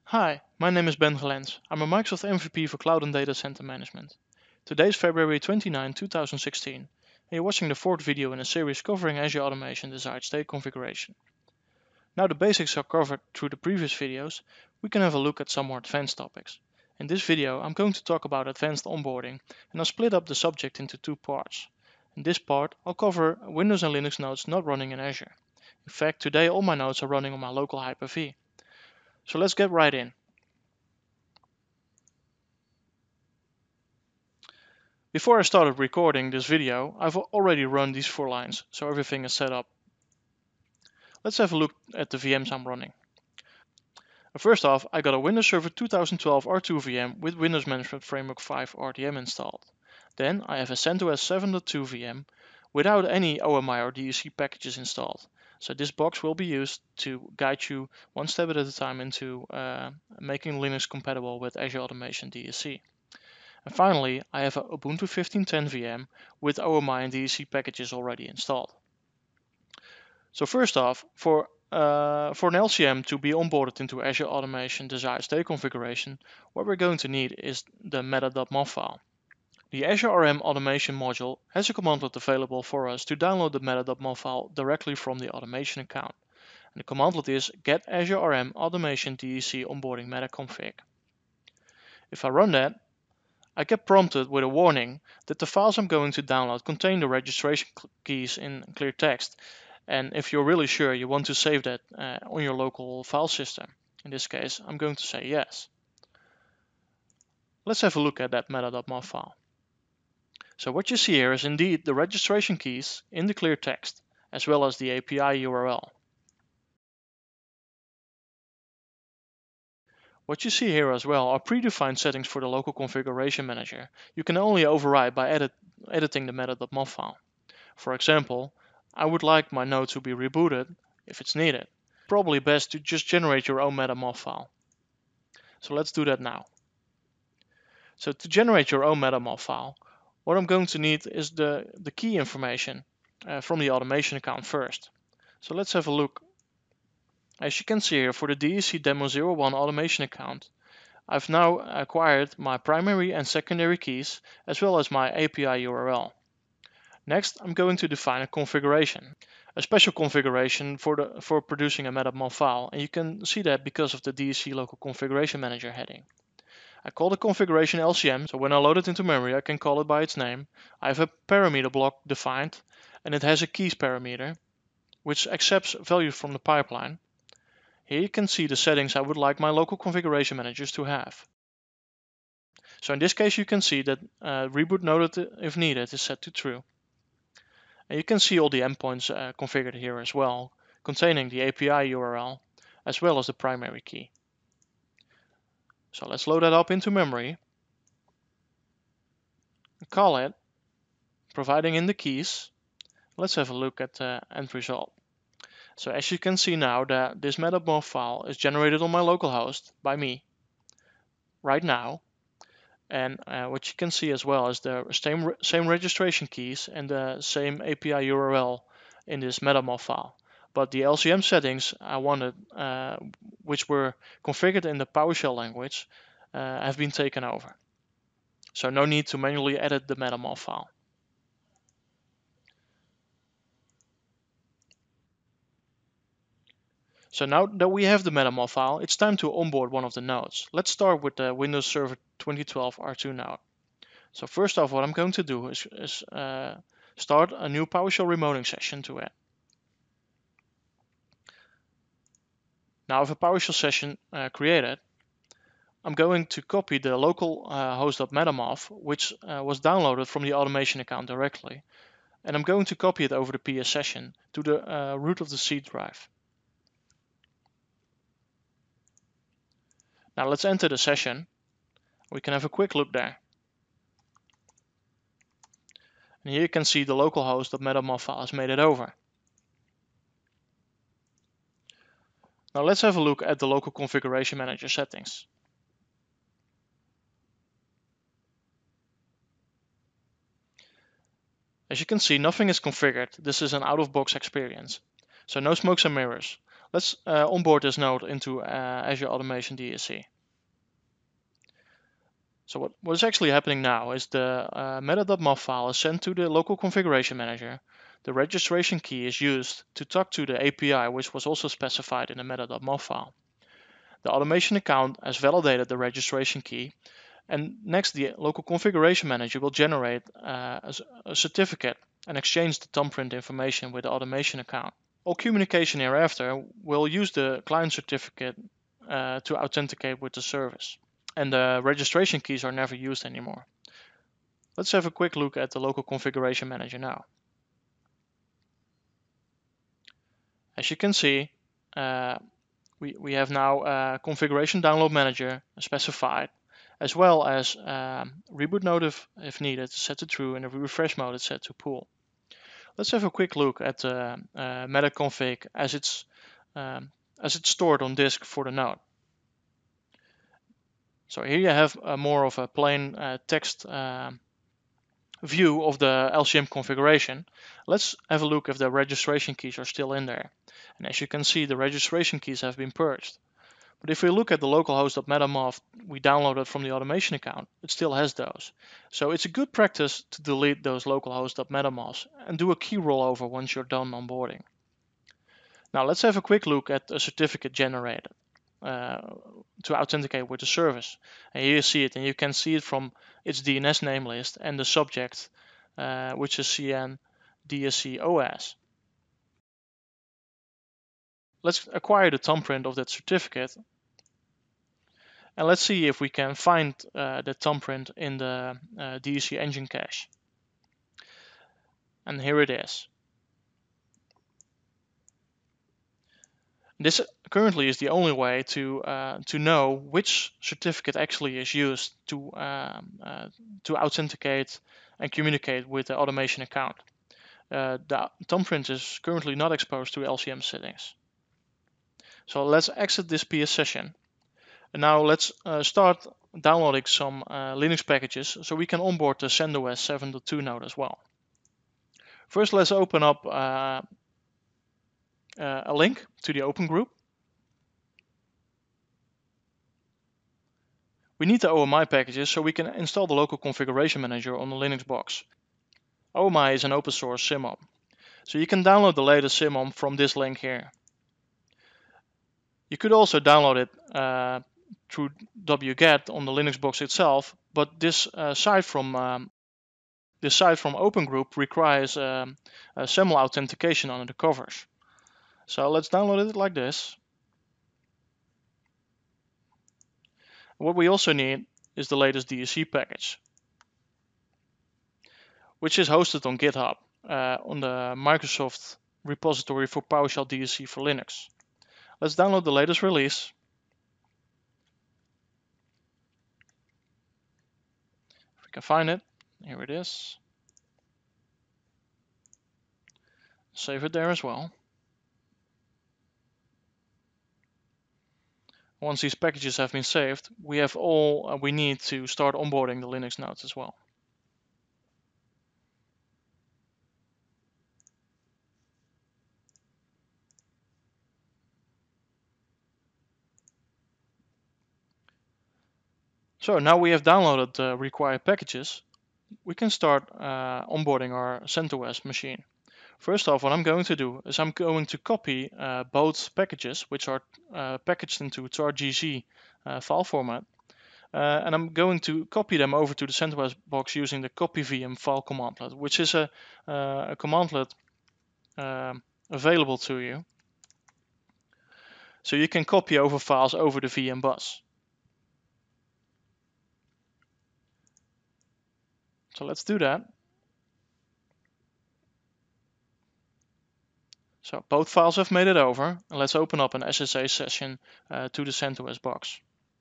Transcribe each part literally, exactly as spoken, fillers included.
Hi, my name is Ben Gelens. I'm a Microsoft M V P for Cloud and Data Center Management. Today is February twenty-ninth, two thousand sixteen, and you're watching the fourth video in a series covering Azure Automation Desired State Configuration. Now the basics are covered through the previous videos, we can have a look at some more advanced topics. In this video I'm going to talk about advanced onboarding, and I'll split up the subject into two parts. In this part I'll cover Windows and Linux nodes not running in Azure. In fact, today all my nodes are running on my local Hyper-V. So let's get right in. Before I started recording this video, I've already run these four lines, so everything is set up. Let's have a look at the V Ms I'm running. First off, I got a Windows Server two thousand twelve R two V M with Windows Management Framework five R T M installed. Then I have a CentOS seven point two V M without any O M I or D E C packages installed. So this box will be used to guide you one step at a time into uh, making Linux compatible with Azure Automation D E C. And finally, I have a Ubuntu fifteen ten V M with O M I and D E C packages already installed. So first off, for, uh, for an L C M to be onboarded into Azure Automation Desired State Configuration, what we're going to need is the meta.mov file. The Azure R M Automation module has a commandlet available for us to download the meta.mov file directly from the automation account. And the commandlet is get Azure R M Automation D E C onboarding meta config. If I run that, I get prompted with a warning that the files I'm going to download contain the registration keys in clear text, and if you're really sure you want to save that uh, on your local file system. In this case, I'm going to say yes. Let's have a look at that meta.mov file. So what you see here is indeed the registration keys in the clear text, as well as the A P I U R L. What you see here as well are predefined settings for the local configuration manager. You can only override by edit, editing the meta.mov file. For example, I would like my node to be rebooted if it's needed. Probably best to just generate your own meta.mov file. So let's do that now. So to generate your own meta.mov file, what I'm going to need is the, the key information uh, from the automation account first. So let's have a look. As you can see here, for the D E C demo zero one automation account, I've now acquired my primary and secondary keys as well as my A P I U R L. Next, I'm going to define a configuration, a special configuration for, the, for producing a meta.mov file, and you can see that because of the D E C local configuration manager heading. I call the configuration L C M, so when I load it into memory I can call it by its name. I have a parameter block defined, and it has a keys parameter, which accepts values from the pipeline. Here you can see the settings I would like my local configuration managers to have. So in this case you can see that uh, reboot noted if needed is set to true. And you can see all the endpoints uh, configured here as well, containing the A P I U R L as well as the primary key. So let's load that up into memory, call it, providing in the keys. Let's have a look at the end result. So as you can see now that this meta.mov file is generated on my local host by me right now. And uh, what you can see as well is the same, re same registration keys and the same A P I U R L in this meta.mov file. But the L C M settings I wanted, uh, which were configured in the PowerShell language, uh, have been taken over. So no need to manually edit the meta.mov file. So now that we have the meta.mov file, it's time to onboard one of the nodes. Let's start with the Windows Server twenty twelve R two node. So first off, what I'm going to do is, is uh, start a new PowerShell remoting session to it. Now I have a PowerShell session uh, created. I'm going to copy the local uh, host.metamov, which uh, was downloaded from the automation account directly, and I'm going to copy it over the P S session to the uh, root of the C drive. Now let's enter the session. We can have a quick look there. And here you can see the local host.metamov file has made it over. Now let's have a look at the local configuration manager settings. As you can see, nothing is configured. This is an out-of-box experience. So no smokes and mirrors. Let's uh, onboard this node into uh, Azure Automation D S C. So what, what is actually happening now is the uh, meta.mov file is sent to the local configuration manager. The registration key is used to talk to the A P I, which was also specified in the meta.mov file. The automation account has validated the registration key, and next the local configuration manager will generate uh, a, a certificate and exchange the thumbprint information with the automation account. All communication hereafter will use the client certificate uh, to authenticate with the service, and the registration keys are never used anymore. Let's have a quick look at the local configuration manager now. As you can see, uh, we, we have now a configuration download manager specified, as well as um, reboot node if, if needed, set to true, and a refresh mode is set to pool. Let's have a quick look at the uh, meta.config as it's um, as it's stored on disk for the node. So here you have a more of a plain uh, text um, view of the L C M configuration. Let's have a look if the registration keys are still in there. And as you can see, the registration keys have been purged. But if we look at the localhost.metamov we downloaded from the automation account, it still has those. So it's a good practice to delete those localhost.metamofs and do a key rollover once you're done onboarding. Now let's have a quick look at a certificate generated uh, to authenticate with the service. And here you see it, and you can see it from its D N S name list and the subject, uh, which is C N D S C O S. Let's acquire the thumbprint of that certificate, and let's see if we can find uh, the thumbprint in the uh, D S C engine cache. And here it is. This currently is the only way to uh, to know which certificate actually is used to um, uh, to authenticate and communicate with the automation account. Uh, the thumbprint is currently not exposed to L C M settings. So let's exit this P S session. And now let's uh, start downloading some uh, Linux packages so we can onboard the CentOS seven point two node as well. First, let's open up uh, uh, a link to the open group. We need the O M I packages so we can install the local configuration manager on the Linux box. O M I is an open source SysOm, so you can download the latest SysOm from this link here. You could also download it uh, through wget on the Linux box itself, but this uh, site from um, this site from Open Group requires um, a SAML authentication under the covers. So let's download it like this. What we also need is the latest D S C package, which is hosted on GitHub uh, on the Microsoft repository for PowerShell D S C for Linux. Let's download the latest release. If we can find it, here it is. Save it there as well. Once these packages have been saved, we have all uh, we need to start onboarding the Linux nodes as well. So now we have downloaded the required packages, we can start uh, onboarding our CentOS machine. First off, what I'm going to do is I'm going to copy uh, both packages, which are uh, packaged into tar.gz uh, file format, uh, and I'm going to copy them over to the CentOS box using the copyvm file commandlet, which is a, uh, a commandlet uh, available to you. So you can copy over files over the V M bus. So let's do that. So both files have made it over, and let's open up an S S H session uh, to the CentOS box.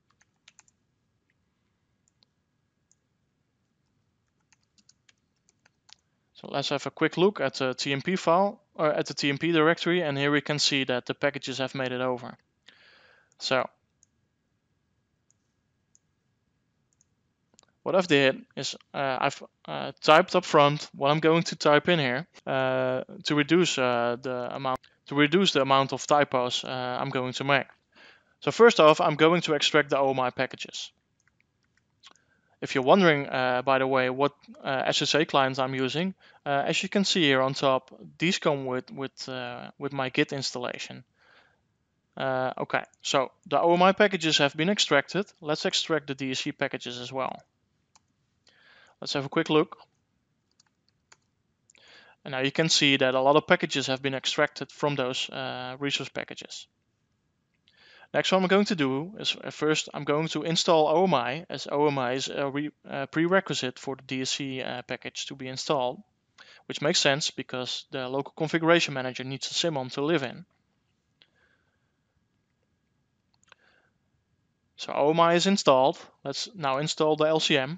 So let's have a quick look at the T M P file, or at the T M P directory, and here we can see that the packages have made it over. So what I've did is uh, I've uh, typed up front what I'm going to type in here uh, to reduce uh, the amount. to reduce the amount of typos uh, I'm going to make. So first off, I'm going to extract the O M I packages. If you're wondering, uh, by the way, what uh, S S H clients I'm using, uh, as you can see here on top, these come with with uh, with my Git installation. Uh, okay, so the O M I packages have been extracted. Let's extract the D S C packages as well. Let's have a quick look. And now you can see that a lot of packages have been extracted from those uh, resource packages. Next, what I'm going to do is uh, first I'm going to install O M I, as O M I is a re, uh, prerequisite for the D S C uh, package to be installed, which makes sense because the local configuration manager needs a symon to live in. So O M I is installed. Let's now install the L C M.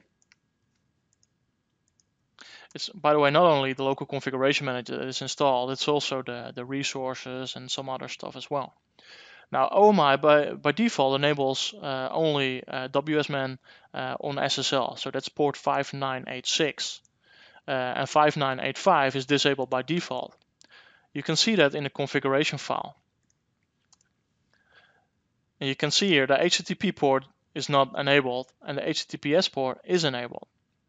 It's, by the way, not only the local configuration manager that is installed, it's also the, the resources and some other stuff as well. Now, O M I by, by default enables uh, only uh, W S man uh, on S S L, so that's port five nine eight six. Uh, and five nine eight five is disabled by default. You can see that in the configuration file. And you can see here the H T T P port is not enabled and the H T T P S port is enabled.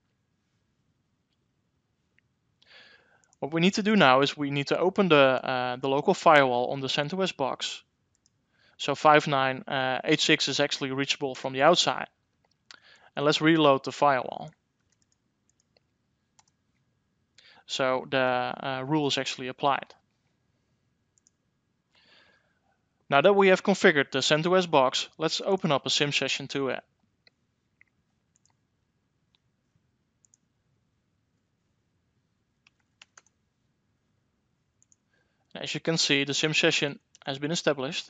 What we need to do now is we need to open the, uh, the local firewall on the CentOS box. So five nine eight six is actually reachable from the outside. And let's reload the firewall. So the uh, rule is actually applied. Now that we have configured the CentOS box, let's open up a sim session to it. As you can see, the sim session has been established.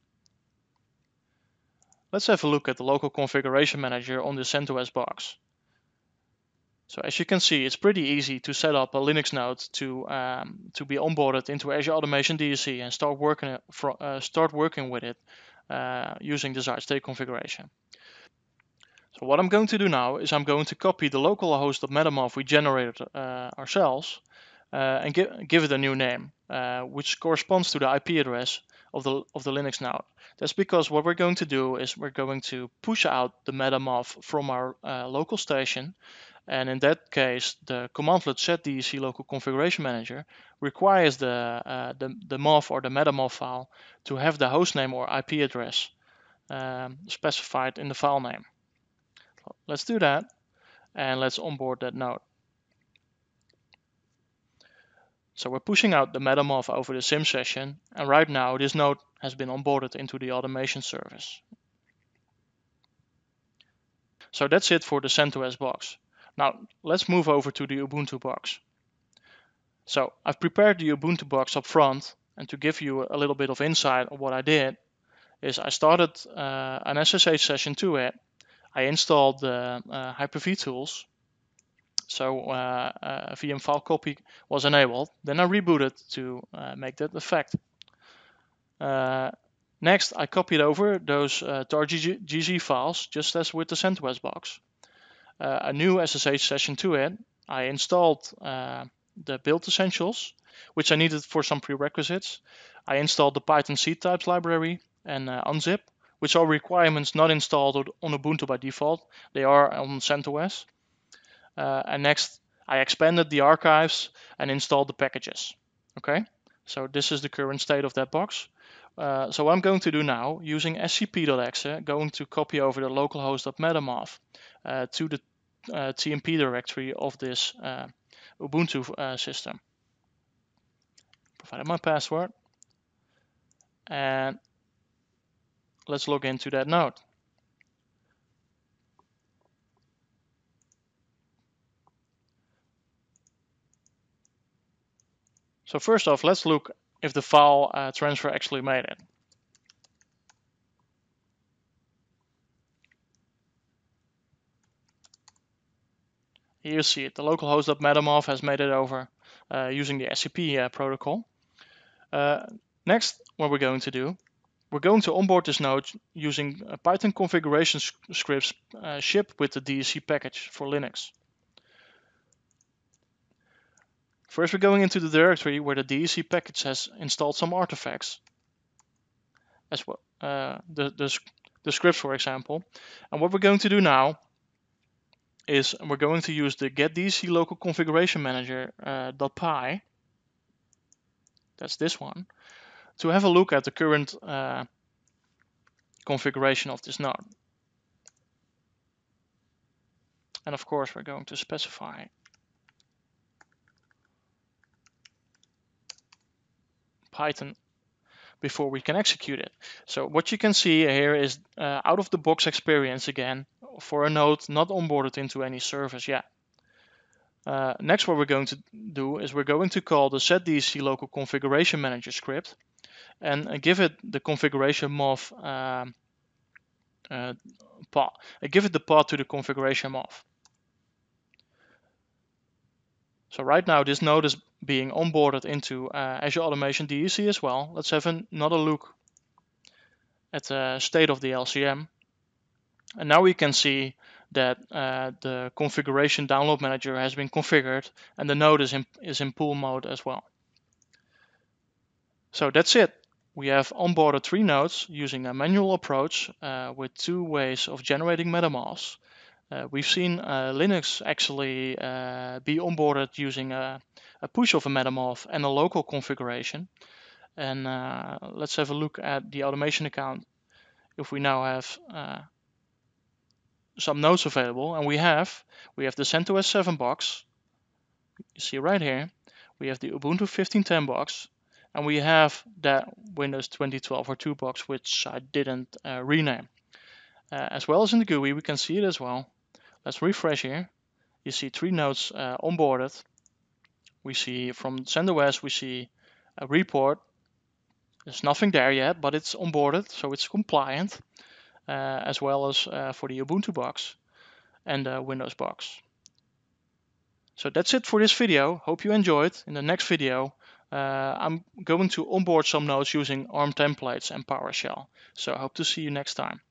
Let's have a look at the local configuration manager on the CentOS box. So as you can see, it's pretty easy to set up a Linux node to um, to be onboarded into Azure Automation D S C and start working for, uh, start working with it uh, using desired state configuration. So what I'm going to do now is I'm going to copy the local host of MetaMoth we generated uh, ourselves uh, and give give it a new name, uh, which corresponds to the I P address of the of the Linux node. That's because what we're going to do is we're going to push out the MetaMoth from our uh, local station. And in that case, the commandlet set D S C local configuration manager requires the, uh, the, the M O F or the MetaMoth file to have the hostname or I P address um, specified in the file name. Let's do that and let's onboard that node. So we're pushing out the MetaMoth over the sim session, and right now this node has been onboarded into the automation service. So that's it for the CentOS box. Now let's move over to the Ubuntu box. So I've prepared the Ubuntu box up front, and to give you a little bit of insight on what I did is I started uh, an S S H session to it. I installed the uh, Hyper-V tools, so uh, a V M file copy was enabled. Then I rebooted to uh, make that effect. Uh, next, I copied over those uh, tar G Z files, just as with the CentOS box. Uh, a new S S H session to it. I installed uh, the build essentials, which I needed for some prerequisites. I installed the Python seed types library and uh, unzip, which are requirements not installed on Ubuntu by default. They are on CentOS. Uh, and next, I expanded the archives and installed the packages. Okay, so this is the current state of that box. Uh, so what I'm going to do now, using scp.exe, going to copy over the localhost of MetaMoth uh, to the uh, T M P directory of this uh, Ubuntu uh, system. Provided my password, and let's log into that node. So first off, let's look if the file uh, transfer actually made it. Here you see it. The localhost of MetaMoth has made it over uh, using the S C P uh, protocol. Uh, next, what we're going to do, we're going to onboard this node using a Python configuration scripts uh, shipped with the D S C package for Linux. First, we're going into the directory where the D E C package has installed some artifacts, as well, uh, the, the, the scripts, for example. And what we're going to do now is we're going to use the get D E C local configuration manager uh, .py, that's this one, to have a look at the current uh, configuration of this node. And of course, we're going to specify Python before we can execute it. So what you can see here is uh, out of the box experience again for a node not onboarded into any service yet. Uh, next, what we're going to do is we're going to call the setDEC local configuration manager script and uh, give it the configuration mov um, uh, path. Uh, give it the path to the configuration mov. So right now this node is being onboarded into uh, Azure Automation D E C as well. Let's have another look at the state of the L C M. And now we can see that uh, the configuration download manager has been configured and the node is in, is in pull mode as well. So that's it. We have onboarded three nodes using a manual approach uh, with two ways of generating MetaMask. Uh, we've seen uh, Linux actually uh, be onboarded using a, a push of a MetaMask and a local configuration. And uh, let's have a look at the automation account. If we now have uh, some nodes available, and we have, we have the CentOS seven box. You see right here, we have the Ubuntu fifteen ten box, and we have that Windows twenty twelve R two box, which I didn't uh, rename. Uh, as well as in the G U I, we can see it as well. Let's refresh here. You see three nodes uh, onboarded. We see from CentOS, we see a report. There's nothing there yet, but it's onboarded, so it's compliant, uh, as well as uh, for the Ubuntu box and the Windows box. So that's it for this video. Hope you enjoyed. In the next video, uh, I'm going to onboard some nodes using ARM templates and PowerShell. So I hope to see you next time.